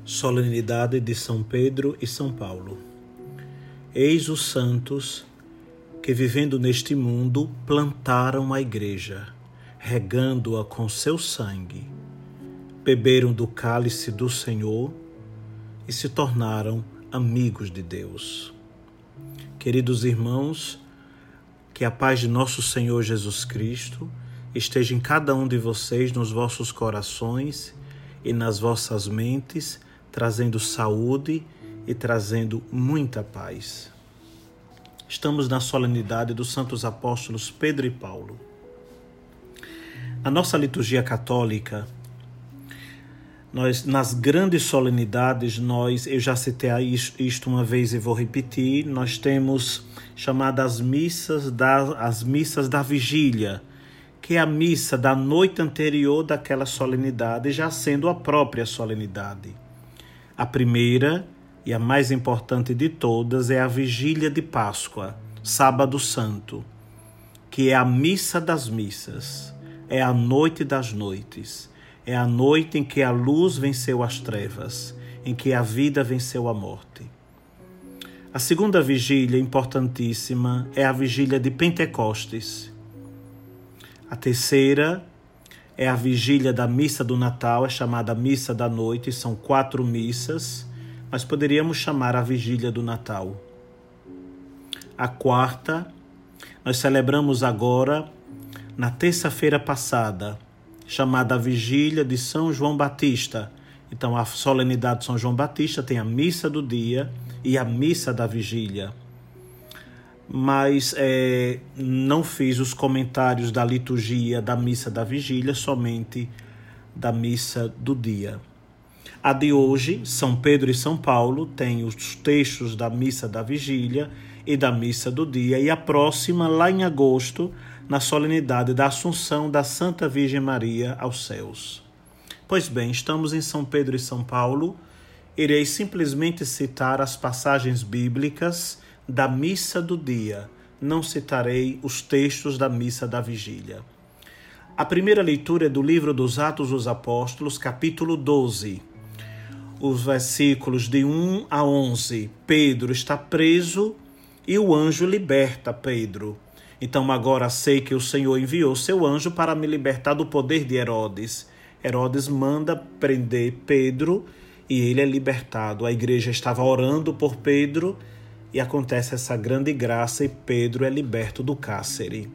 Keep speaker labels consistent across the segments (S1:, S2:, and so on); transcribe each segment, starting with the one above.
S1: Solenidade de São Pedro e São Paulo. Eis os santos que, vivendo neste mundo, plantaram a igreja, regando-a com seu sangue, beberam do cálice do Senhor e se tornaram amigos de Deus. Queridos irmãos, que a paz de nosso Senhor Jesus Cristo esteja em cada um de vocês, nos vossos corações e nas vossas mentes, trazendo saúde e trazendo muita paz. Estamos na solenidade dos santos apóstolos Pedro e Paulo. Na nossa liturgia católica, nas grandes solenidades, eu já citei isto uma vez e vou repetir, nós temos chamadas as missas da vigília, que é a missa da noite anterior daquela solenidade, já sendo a própria solenidade. A primeira e a mais importante de todas é a vigília de Páscoa, Sábado Santo, que é a missa das missas, é a noite das noites, é a noite em que a luz venceu as trevas, em que a vida venceu a morte. A segunda vigília importantíssima é a vigília de Pentecostes. A terceira é a vigília da missa do Natal, é chamada missa da noite, são 4 missas, mas poderíamos chamar a vigília do Natal. A quarta, nós celebramos agora, na terça-feira passada, chamada a vigília de São João Batista. Então, a solenidade de São João Batista tem a missa do dia e a missa da vigília. Mas não fiz os comentários da liturgia da missa da vigília, somente da missa do dia. A de hoje, São Pedro e São Paulo, tem os textos da missa da vigília e da missa do dia, e a próxima, lá em agosto, na solenidade da Assunção da Santa Virgem Maria aos céus. Pois bem, estamos em São Pedro e São Paulo, irei simplesmente citar as passagens bíblicas da missa do dia, não citarei os textos da missa da vigília. A primeira leitura é do livro dos Atos dos Apóstolos, capítulo 12, os versículos de 1 a 11. Pedro está preso e o anjo liberta Pedro. Então agora sei que o Senhor enviou seu anjo para me libertar do poder de Herodes. Herodes manda prender Pedro e ele é libertado. A igreja estava orando por Pedro e acontece essa grande graça e Pedro é liberto do cárcere.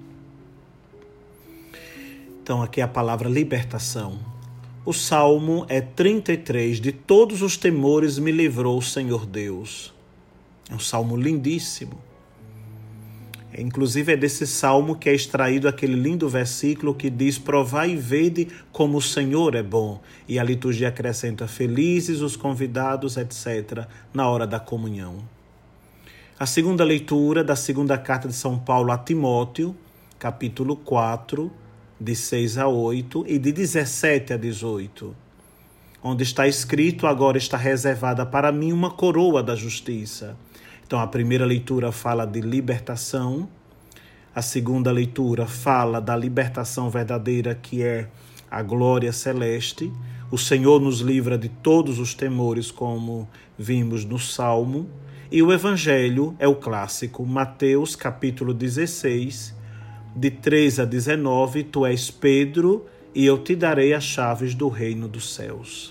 S1: Então aqui é a palavra libertação. O salmo é 33, de todos os temores me livrou o Senhor Deus. É um salmo lindíssimo. Inclusive é desse salmo que é extraído aquele lindo versículo que diz: provai e vede como o Senhor é bom. E a liturgia acrescenta: felizes os convidados, etc., na hora da comunhão. A segunda leitura da segunda carta de São Paulo a Timóteo, capítulo 4, de 6 a 8 e de 17 a 18, onde está escrito: agora está reservada para mim uma coroa da justiça. Então a primeira leitura fala de libertação, a segunda leitura fala da libertação verdadeira, que é a glória celeste. O Senhor nos livra de todos os temores, como vimos no Salmo. E o Evangelho é o clássico, Mateus capítulo 16, de 3 a 19, tu és Pedro e eu te darei as chaves do reino dos céus.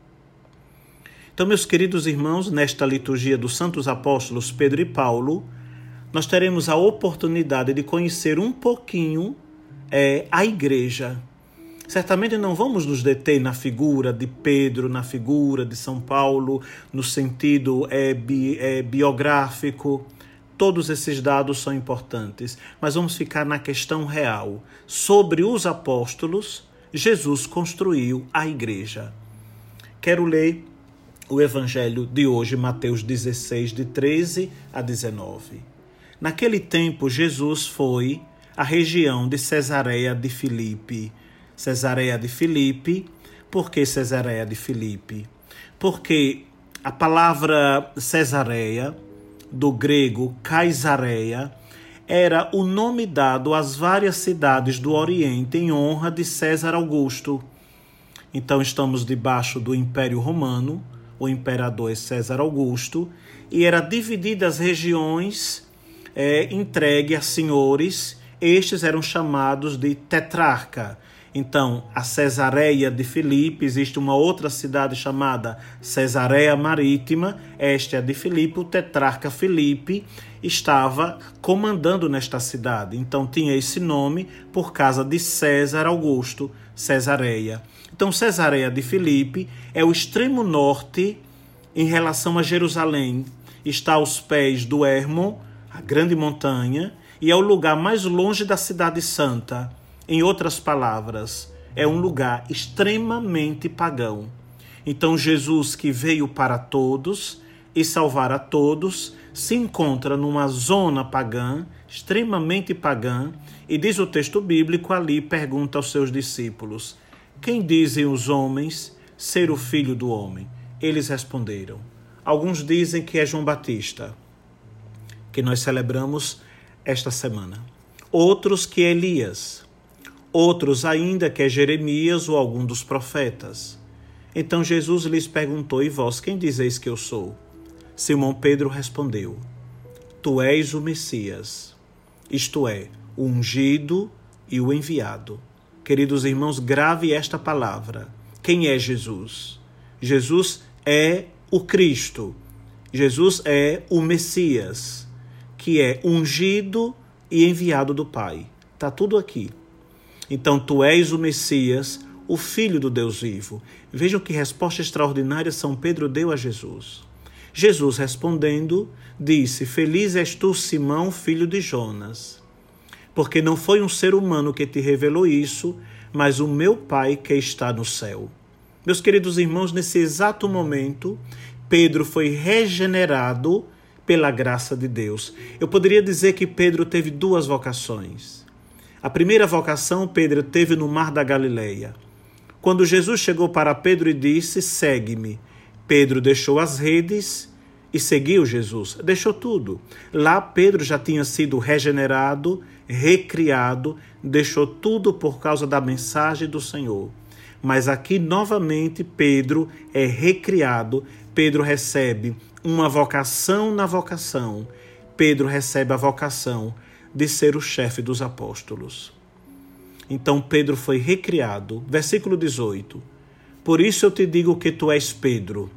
S1: Então, meus queridos irmãos, nesta liturgia dos santos apóstolos Pedro e Paulo, nós teremos a oportunidade de conhecer um pouquinho a igreja. Certamente não vamos nos deter na figura de Pedro, na figura de São Paulo, no sentido biográfico. Todos esses dados são importantes, mas vamos ficar na questão real. Sobre os apóstolos, Jesus construiu a igreja. Quero ler o Evangelho de hoje, Mateus 16, de 13 a 19. Naquele tempo, Jesus foi à região de Cesareia de Filipe. Cesareia de Filipe. Por que Cesareia de Filipe? Porque a palavra Cesareia, do grego Kaisareia, era o nome dado às várias cidades do Oriente em honra de César Augusto. Então estamos debaixo do Império Romano, o imperador é César Augusto, e era dividida as regiões entregue a senhores. Estes eram chamados de tetrarca. Então, a Cesareia de Filipe, existe uma outra cidade chamada Cesareia Marítima, esta é a de Filipe, o tetrarca Filipe estava comandando nesta cidade. Então, tinha esse nome por causa de César Augusto, Cesareia. Então, Cesareia de Filipe é o extremo norte em relação a Jerusalém. Está aos pés do Hermon, a grande montanha, e é o lugar mais longe da cidade santa. Em outras palavras, é um lugar extremamente pagão. Então, Jesus, que veio para todos e salvar a todos, se encontra numa zona pagã, extremamente pagã, e diz o texto bíblico ali, pergunta aos seus discípulos: quem dizem os homens ser o Filho do Homem? Eles responderam: alguns dizem que é João Batista, que nós celebramos esta semana. Outros que é Elias. Outros ainda que é Jeremias ou algum dos profetas. Então Jesus lhes perguntou: e vós, quem dizeis que eu sou? Simão Pedro respondeu: tu és o Messias, isto é, o ungido e o enviado. Queridos irmãos, grave esta palavra. Quem é Jesus? Jesus é o Cristo. Jesus é o Messias, que é ungido e enviado do Pai. Está tudo aqui. Então, tu és o Messias, o Filho do Deus vivo. Vejam que resposta extraordinária São Pedro deu a Jesus. Jesus, respondendo, disse: feliz és tu, Simão, filho de Jonas, porque não foi um ser humano que te revelou isso, mas o meu Pai que está no céu. Meus queridos irmãos, nesse exato momento, Pedro foi regenerado pela graça de Deus. Eu poderia dizer que Pedro teve duas vocações. A primeira vocação Pedro teve no Mar da Galileia. Quando Jesus chegou para Pedro e disse: segue-me, Pedro deixou as redes e seguiu Jesus. Deixou tudo. Lá Pedro já tinha sido regenerado, recriado, deixou tudo por causa da mensagem do Senhor. Mas aqui novamente Pedro é recriado. Pedro recebe uma vocação na vocação. Pedro recebe a vocação de ser o chefe dos apóstolos. Então Pedro foi recriado. Versículo 18. Por isso eu te digo que tu és Pedro,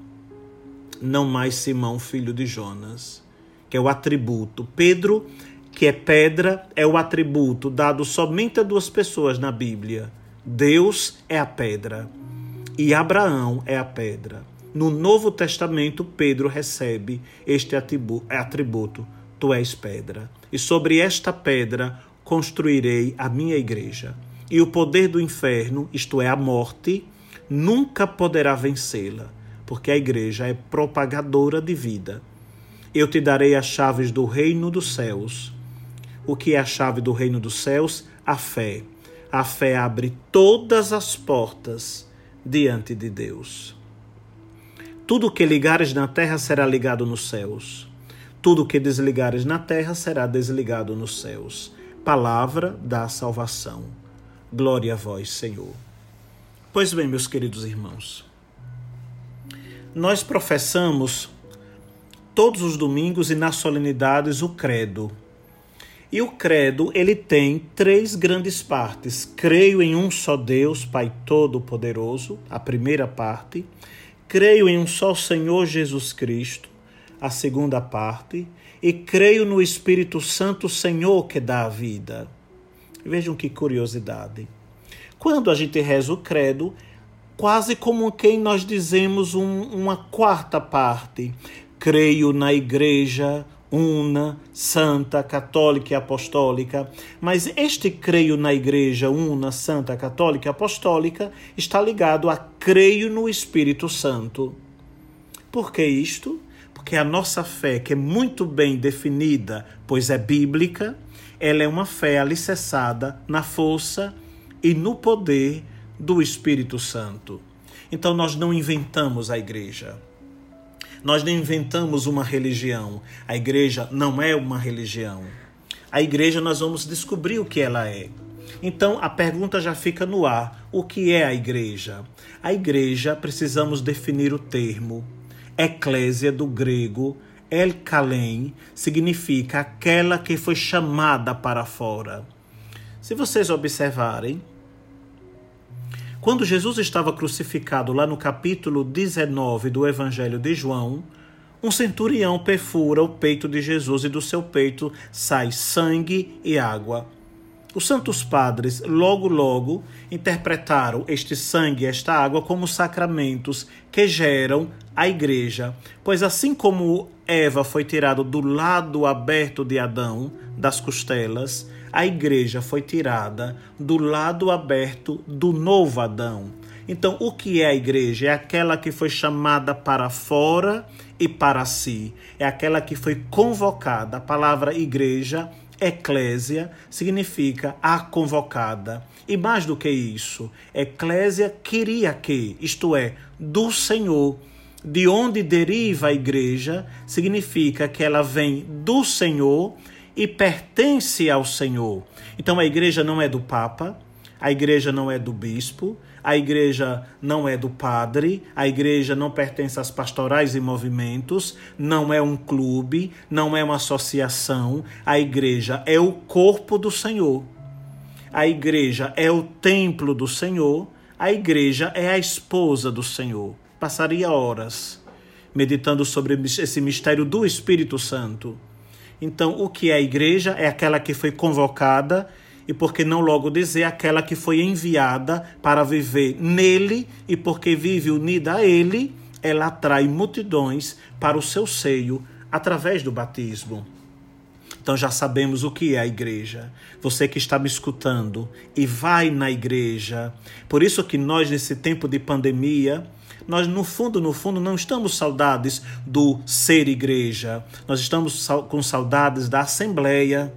S1: não mais Simão, filho de Jonas, que é o atributo. Pedro, que é pedra, é o atributo dado somente a duas pessoas na Bíblia. Deus é a pedra e Abraão é a pedra. No Novo Testamento, Pedro recebe este atributo. Tu és pedra, e sobre esta pedra construirei a minha igreja. E o poder do inferno, isto é, a morte, nunca poderá vencê-la, porque a igreja é propagadora de vida. Eu te darei as chaves do reino dos céus. O que é a chave do reino dos céus? A fé. A fé abre todas as portas diante de Deus. Tudo que ligares na terra será ligado nos céus. Tudo que desligares na terra será desligado nos céus. Palavra da salvação. Glória a vós, Senhor. Pois bem, meus queridos irmãos, nós professamos todos os domingos e nas solenidades o credo. E o credo, ele tem três grandes partes. Creio em um só Deus, Pai Todo-Poderoso, a primeira parte. Creio em um só Senhor Jesus Cristo, a segunda parte, e creio no Espírito Santo, Senhor, que dá a vida. Vejam que curiosidade. Quando a gente reza o credo, quase como quem nós dizemos uma quarta parte. Creio na Igreja una, santa, católica e apostólica. Mas este creio na Igreja una, santa, católica e apostólica está ligado a creio no Espírito Santo. Por que isto? Porque a nossa fé, que é muito bem definida, pois é bíblica, ela é uma fé alicerçada na força e no poder do Espírito Santo. Então nós não inventamos a igreja. Nós não inventamos uma religião. A igreja não é uma religião. A igreja nós vamos descobrir o que ela é. Então a pergunta já fica no ar. O que é a igreja? A igreja, precisamos definir o termo. Eclésia, do grego, Elkalen, significa aquela que foi chamada para fora. Se vocês observarem, quando Jesus estava crucificado lá no capítulo 19 do Evangelho de João, um centurião perfura o peito de Jesus e do seu peito sai sangue e água. Os santos padres logo interpretaram este sangue e esta água como sacramentos que geram a igreja, pois assim como Eva foi tirada do lado aberto de Adão, das costelas, a igreja foi tirada do lado aberto do novo Adão. Então, o que é a igreja? É aquela que foi chamada para fora e para si. É aquela que foi convocada. A palavra igreja, eclésia, significa a convocada. E mais do que isso, eclésia queria que, isto é, do Senhor. De onde deriva a igreja, significa que ela vem do Senhor e pertence ao Senhor. Então a igreja não é do Papa, a igreja não é do bispo, a igreja não é do padre, a igreja não pertence às pastorais e movimentos, não é um clube, não é uma associação, a igreja é o corpo do Senhor. A igreja é o templo do Senhor, a igreja é a esposa do Senhor. Passaria horas meditando sobre esse mistério do Espírito Santo. Então, o que é a igreja? É aquela que foi convocada, e por que não logo dizer aquela que foi enviada para viver nele, e porque vive unida a ele, ela atrai multidões para o seu seio através do batismo. Então já sabemos o que é a igreja. Você que está me escutando e vai na igreja. Por isso que nós, nesse tempo de pandemia, nós no fundo, não estamos saudades do ser igreja. Nós estamos com saudades da assembleia,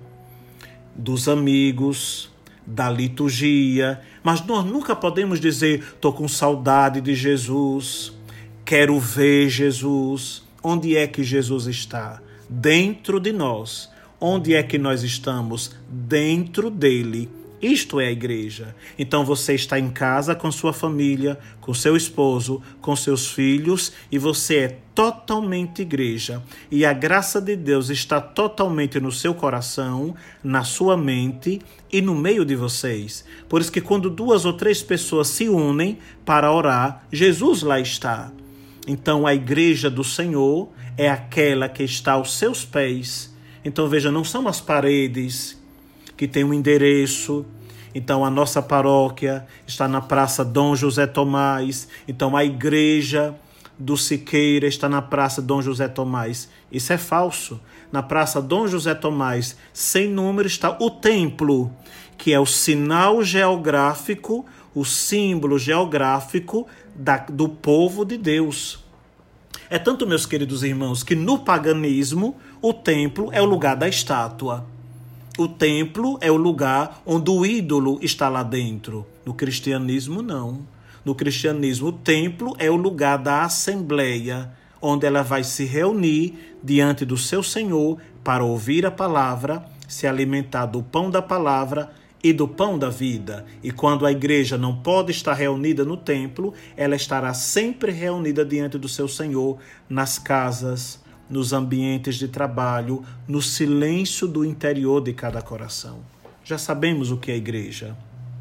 S1: dos amigos, da liturgia. Mas nós nunca podemos dizer, estou com saudade de Jesus, quero ver Jesus. Onde é que Jesus está? Dentro de nós. Onde é que nós estamos? Dentro dele. Isto é a igreja. Então você está em casa com sua família, com seu esposo, com seus filhos, e você é totalmente igreja. E a graça de Deus está totalmente no seu coração, na sua mente e no meio de vocês. Por isso que quando 2 ou 3 pessoas se unem para orar, Jesus lá está. Então a igreja do Senhor é aquela que está aos seus pés. Então veja, não são as paredes que tem um endereço. Então a nossa paróquia está na Praça Dom José Tomás. Então a igreja do Siqueira está na Praça Dom José Tomás. Isso é falso. Na Praça Dom José Tomás, sem número, está o templo, que é o sinal geográfico, o símbolo geográfico do povo de Deus. É tanto, meus queridos irmãos, que no paganismo o templo é o lugar da estátua. O templo é o lugar onde o ídolo está lá dentro. No cristianismo, não. No cristianismo, o templo é o lugar da assembleia, onde ela vai se reunir diante do seu Senhor para ouvir a palavra, se alimentar do pão da palavra e do pão da vida. E quando a igreja não pode estar reunida no templo, ela estará sempre reunida diante do seu Senhor nas casas, nos ambientes de trabalho, no silêncio do interior de cada coração. Já sabemos o que é a igreja.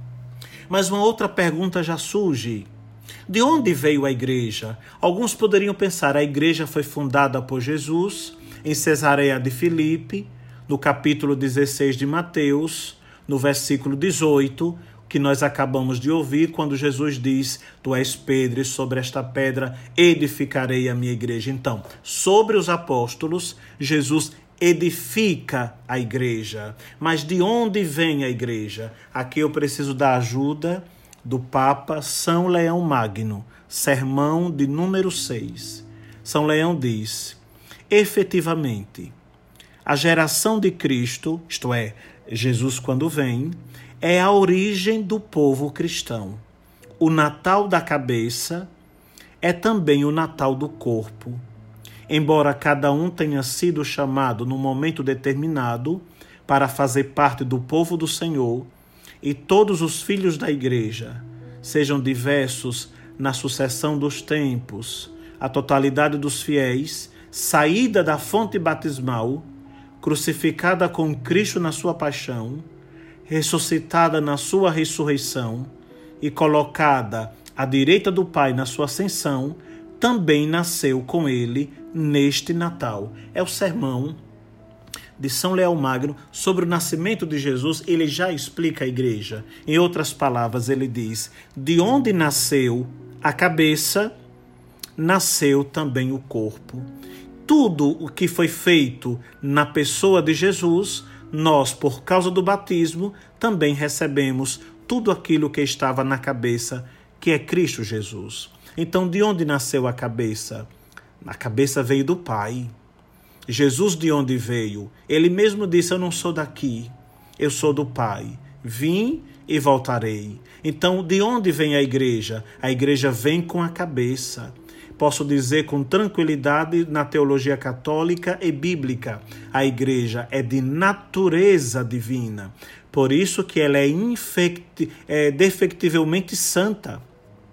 S1: Mas uma outra pergunta já surge. De onde veio a igreja? Alguns poderiam pensar, a igreja foi fundada por Jesus em Cesareia de Filipe, no capítulo 16 de Mateus, no versículo 18, que nós acabamos de ouvir, quando Jesus diz, tu és Pedro, e sobre esta pedra edificarei a minha igreja. Então, sobre os apóstolos, Jesus edifica a igreja. Mas de onde vem a igreja? Aqui eu preciso da ajuda do Papa São Leão Magno, sermão de número 6. São Leão diz, efetivamente, a geração de Cristo, isto é, Jesus quando vem, é a origem do povo cristão. O Natal da cabeça é também o Natal do corpo. Embora cada um tenha sido chamado num momento determinado para fazer parte do povo do Senhor, e todos os filhos da igreja sejam diversos na sucessão dos tempos, a totalidade dos fiéis, saída da fonte batismal, crucificada com Cristo na sua paixão, ressuscitada na sua ressurreição e colocada à direita do Pai na sua ascensão, também nasceu com ele neste Natal. É o sermão de São Leão Magno sobre o nascimento de Jesus. Ele já explica à igreja. Em outras palavras, ele diz: de onde nasceu a cabeça, nasceu também o corpo. Tudo o que foi feito na pessoa de Jesus, nós, por causa do batismo, também recebemos tudo aquilo que estava na cabeça, que é Cristo Jesus. Então, de onde nasceu a cabeça? A cabeça veio do Pai. Jesus de onde veio? Ele mesmo disse: eu não sou daqui, eu sou do Pai. Vim e voltarei. Então, de onde vem a igreja? A igreja vem com a cabeça. Posso dizer com tranquilidade, na teologia católica e bíblica, a igreja é de natureza divina. Por isso que ela é defectivelmente santa.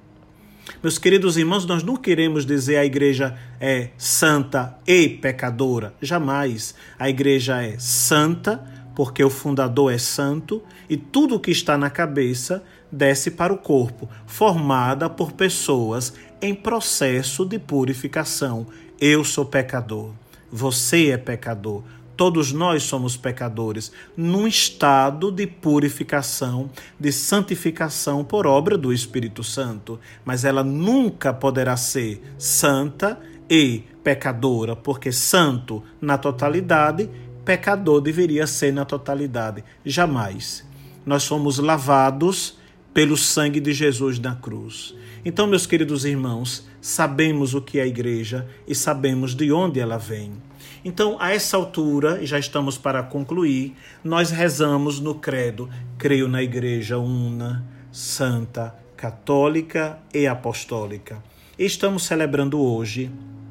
S1: Meus queridos irmãos, nós não queremos dizer a igreja é santa e pecadora. Jamais. A igreja é santa, porque o fundador é santo, e tudo o que está na cabeça desce para o corpo, formada por pessoas em processo de purificação. Eu sou pecador, você é pecador, todos nós somos pecadores, num estado de purificação, de santificação por obra do Espírito Santo. Mas ela nunca poderá ser santa e pecadora, porque santo na totalidade, pecador deveria ser na totalidade. Jamais. Nós fomos lavados pelo sangue de Jesus na cruz. Então, meus queridos irmãos, sabemos o que é a igreja e sabemos de onde ela vem. Então, a essa altura, já estamos para concluir, nós rezamos no credo: creio na igreja una, santa, católica e apostólica. E estamos celebrando hoje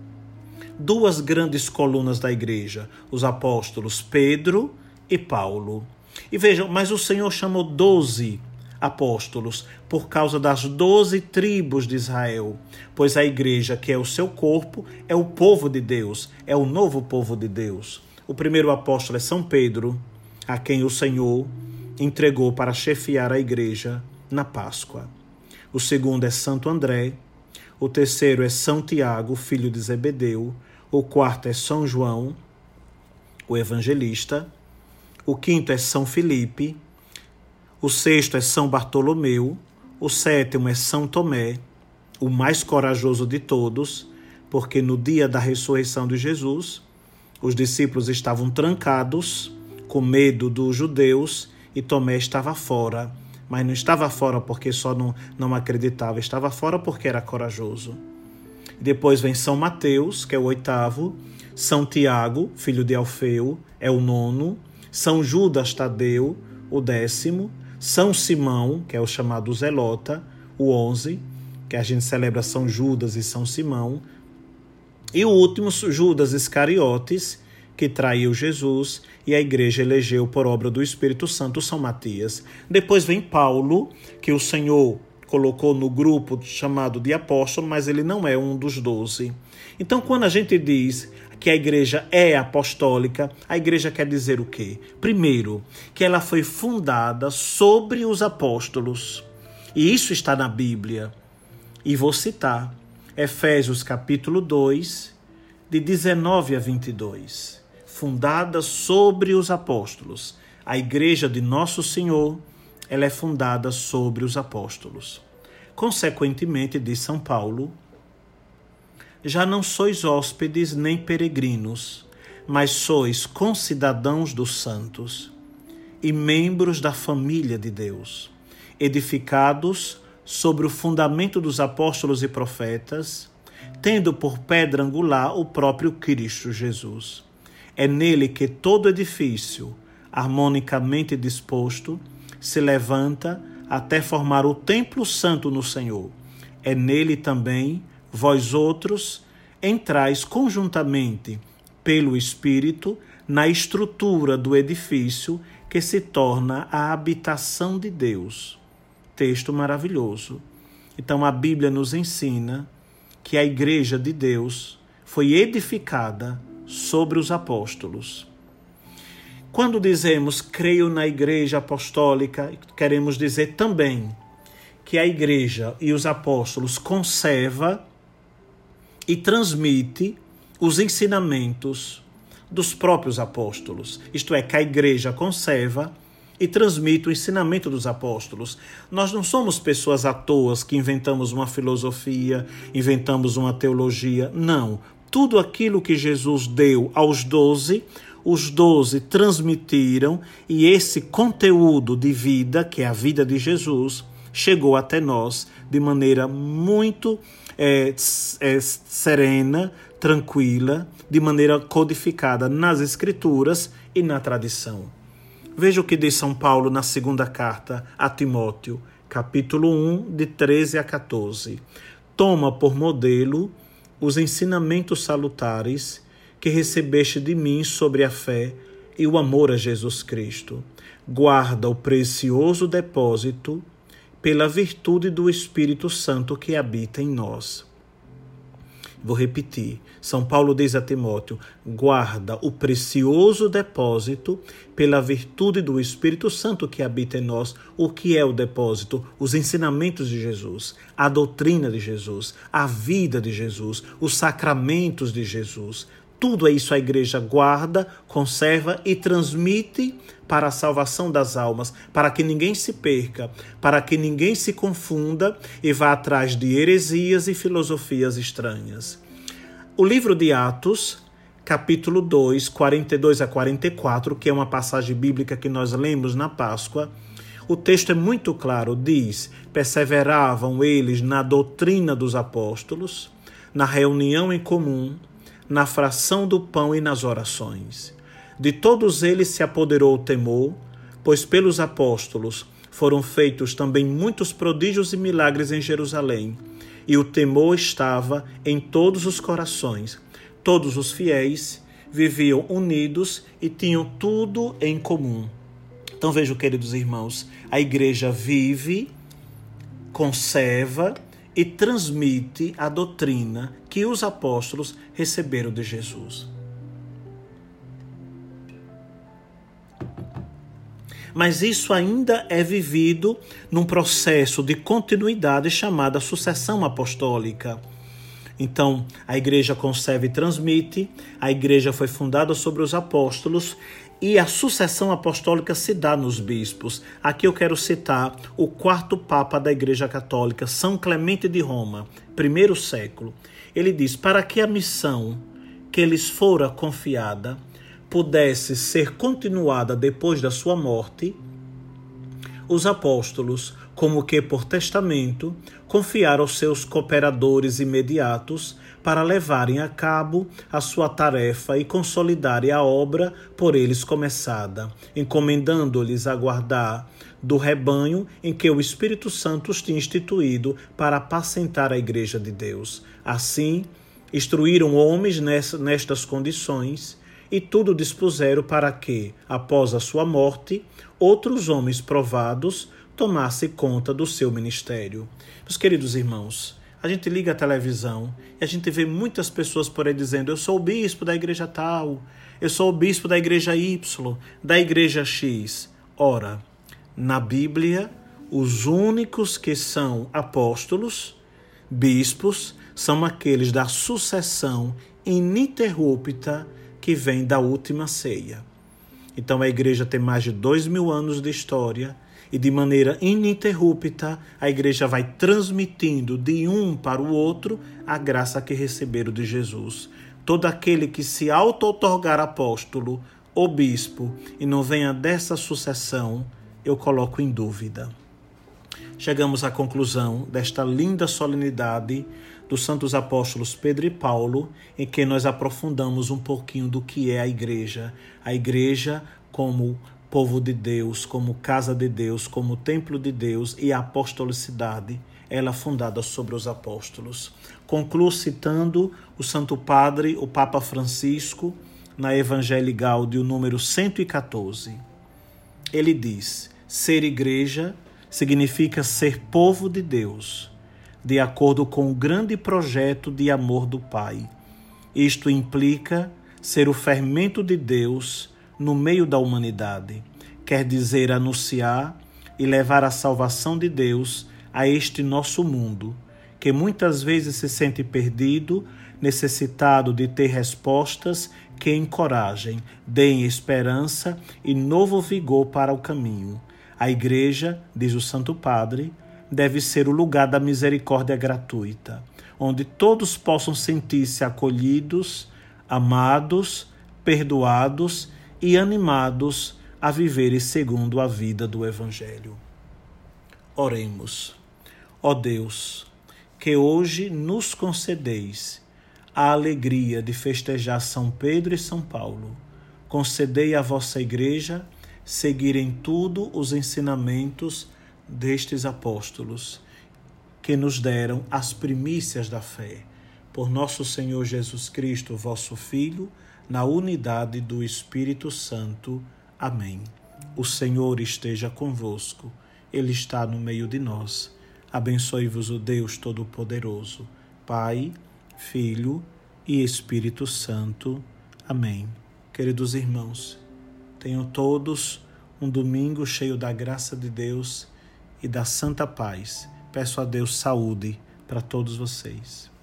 S1: duas grandes colunas da igreja, os apóstolos Pedro e Paulo. E vejam, mas o Senhor chamou 12 apóstolos por causa das 12 tribos de Israel, pois a igreja, que é o seu corpo, é o povo de Deus, é o novo povo de Deus. O primeiro apóstolo é São Pedro, a quem o Senhor entregou para chefiar a igreja na Páscoa. O segundo é Santo André, o terceiro é São Tiago, filho de Zebedeu, o quarto é São João, o evangelista, o quinto é São Filipe, o sexto é São Bartolomeu, o sétimo é São Tomé, o mais corajoso de todos, porque no dia da ressurreição de Jesus, os discípulos estavam trancados, com medo dos judeus, e Tomé estava fora. Mas não estava fora porque só não acreditava, estava fora porque era corajoso. Depois vem São Mateus, que é o oitavo, São Tiago, filho de Alfeu, é o nono, São Judas Tadeu, o 10º, São Simão, que é o chamado Zelota, o 11, que a gente celebra São Judas e São Simão, e o último, Judas Iscariotes, que traiu Jesus, e a igreja elegeu por obra do Espírito Santo São Matias. Depois vem Paulo, que o Senhor colocou no grupo chamado de apóstolo, mas ele não é um dos 12. Então, quando a gente diz que a igreja é apostólica, a igreja quer dizer o quê? Primeiro, que ela foi fundada sobre os apóstolos. E isso está na Bíblia. E vou citar Efésios capítulo 2, de 19 a 22. Fundada sobre os apóstolos. A igreja de Nosso Senhor, ela é fundada sobre os apóstolos. Consequentemente, diz São Paulo: já não sois hóspedes nem peregrinos, mas sois concidadãos dos santos e membros da família de Deus, edificados sobre o fundamento dos apóstolos e profetas, tendo por pedra angular o próprio Cristo Jesus. É nele que todo edifício, harmonicamente disposto, se levanta até formar o templo santo no Senhor. É nele também vós outros entrais conjuntamente pelo Espírito na estrutura do edifício que se torna a habitação de Deus. Texto maravilhoso. Então a Bíblia nos ensina que a igreja de Deus foi edificada sobre os apóstolos. Quando dizemos creio na igreja apostólica, queremos dizer também que a igreja e os apóstolos conserva e transmite os ensinamentos dos próprios apóstolos. Isto é, que a igreja conserva e transmite o ensinamento dos apóstolos. Nós não somos pessoas à toa que inventamos uma filosofia, inventamos uma teologia. Não. Tudo aquilo que Jesus deu aos 12, os 12 transmitiram, e esse conteúdo de vida, que é a vida de Jesus, chegou até nós de maneira muito serena, tranquila, de maneira codificada nas Escrituras e na tradição. Veja o que diz São Paulo na segunda carta a Timóteo, capítulo 1, de 13 a 14. Toma por modelo os ensinamentos salutares que recebeste de mim sobre a fé e o amor a Jesus Cristo. Guarda o precioso depósito pela virtude do Espírito Santo que habita em nós. Vou repetir. São Paulo diz a Timóteo: guarda o precioso depósito pela virtude do Espírito Santo que habita em nós. O que é o depósito? Os ensinamentos de Jesus, a doutrina de Jesus, a vida de Jesus, os sacramentos de Jesus. Tudo isso a igreja guarda, conserva e transmite para a salvação das almas, para que ninguém se perca, para que ninguém se confunda e vá atrás de heresias e filosofias estranhas. O livro de Atos, capítulo 2, 42 a 44, que é uma passagem bíblica que nós lemos na Páscoa, o texto é muito claro, diz: perseveravam eles na doutrina dos apóstolos, na reunião em comum, na fração do pão e nas orações. De todos eles se apoderou o temor, pois pelos apóstolos foram feitos também muitos prodígios e milagres em Jerusalém, e o temor estava em todos os corações. Todos os fiéis viviam unidos e tinham tudo em comum. Então vejam, queridos irmãos, a igreja vive, conserva e transmite a doutrina que os apóstolos receberam de Jesus. Mas isso ainda é vivido num processo de continuidade chamada sucessão apostólica. Então, a igreja conserva e transmite, a igreja foi fundada sobre os apóstolos e a sucessão apostólica se dá nos bispos. Aqui eu quero citar o quarto Papa da Igreja Católica, São Clemente de Roma, primeiro século. Ele diz: para que a missão que lhes fora confiada pudesse ser continuada depois da sua morte, os apóstolos, como que por testamento, confiaram aos seus cooperadores imediatos para levarem a cabo a sua tarefa e consolidarem a obra por eles começada, encomendando-lhes a guardar do rebanho em que o Espírito Santo os tinha instituído para apacentar a Igreja de Deus. Assim, instruíram homens nestas condições e tudo dispuseram para que, após a sua morte, outros homens provados tomassem conta do seu ministério. Meus queridos irmãos, a gente liga a televisão e a gente vê muitas pessoas por aí dizendo: eu sou o bispo da igreja tal, eu sou o bispo da igreja Y, da igreja X. Ora, na Bíblia, os únicos que são apóstolos, bispos, são aqueles da sucessão ininterrupta que vem da última ceia. Então a igreja tem mais de 2000 anos de história e de maneira ininterrupta a igreja vai transmitindo de um para o outro a graça que receberam de Jesus. Todo aquele que se auto-outorgar apóstolo ou bispo e não venha dessa sucessão, eu coloco em dúvida. Chegamos à conclusão desta linda solenidade dos santos apóstolos Pedro e Paulo, em que nós aprofundamos um pouquinho do que é a igreja como povo de Deus, como casa de Deus, como templo de Deus, e a apostolicidade, ela fundada sobre os apóstolos. Concluo citando o Santo Padre, o Papa Francisco, na Evangelii Gaudium, número 114. Ele diz: ser igreja significa ser povo de Deus, de acordo com o grande projeto de amor do Pai. Isto implica ser o fermento de Deus no meio da humanidade. Quer dizer, anunciar e levar a salvação de Deus a este nosso mundo, que muitas vezes se sente perdido, necessitado de ter respostas que encorajem, deem esperança e novo vigor para o caminho. A Igreja, diz o Santo Padre, deve ser o lugar da misericórdia gratuita, onde todos possam sentir-se acolhidos, amados, perdoados e animados a viverem segundo a vida do Evangelho. Oremos. Ó Deus, que hoje nos concedeis a alegria de festejar São Pedro e São Paulo, concedei à vossa Igreja seguir em tudo os ensinamentos destes apóstolos, que nos deram as primícias da fé. Por nosso Senhor Jesus Cristo, vosso Filho, na unidade do Espírito Santo. Amém. O Senhor esteja convosco. Ele está no meio de nós. Abençoe-vos o Deus Todo-Poderoso, Pai, Filho e Espírito Santo. Amém. Queridos irmãos, tenham todos um domingo cheio da graça de Deus e da santa paz. Peço a Deus saúde para todos vocês.